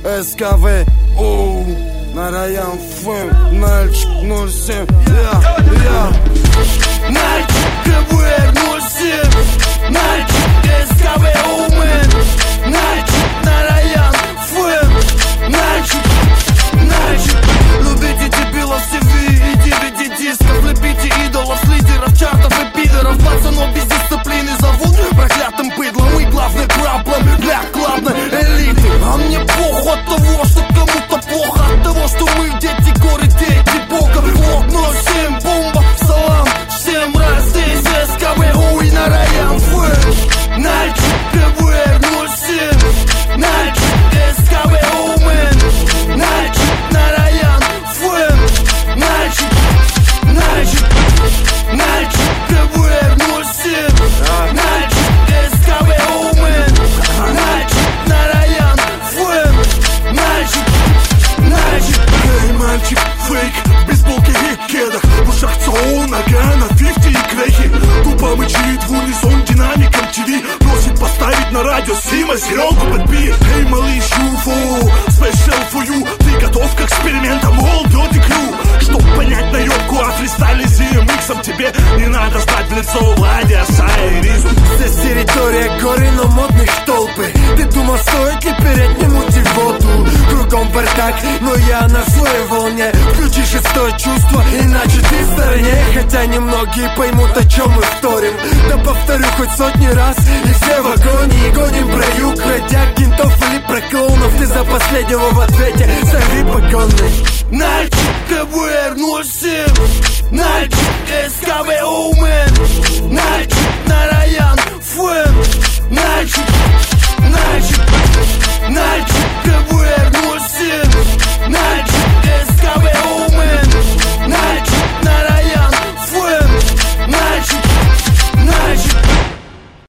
СКВ, на район ФМ, Нальчик 07, Нальчик КВР 07, Нальчик СКВ, Нальчик на район ФМ, Нальчик. Любите дебилов CV и DVD-дисков, лепите идолов с лидеров, чартов и пидоров, пацанов без дисциплины зовут проклятым быдлом. И главный проблем для клабной элиты. А мне плохо от того, что кому-то плохо от того, что мы дети горы, дети бога. Вот 07, бомба, салам, всем раз здесь СКВ, и на район ФМ, Нальчик КВР 07, Нальчик СКВ, Нальчик на район ФМ, Нальчик КВР 07, Нальчик СКВ, Нальчик на район ФМ, Нальчик. Эй, мальчик, фейк, в бейсболке и кедах, в ушах ЦОУ, нога на 50 и крехи. Тупо мычит в унисон динамиком ТВ, просит поставить на радио Сима, Серегу подбей. Эй, малыш, UFO, special for you, ты готов к экспериментам, all dirty crew. Чтоб понять наебку о фристайле с DMX-ом, тебе не надо знать в лицо Влади, Асая и Ризу. Здесь территория горы, но модных толпы. Ты думал, стоит ли перед мути воду? Кругом бардак, но я на своей волне. Включи шестое чувство, иначе ты в стороне. Хотя немногие поймут, о чем мы вторим. Да повторю хоть сотни раз, и все в агонии. Гоним про юг, бродяг, кентов или про клоунов. Ты за последнего в ответе, сорви погонный. Нальчик КВР 07, Нальчик СКВ, Нальчик на район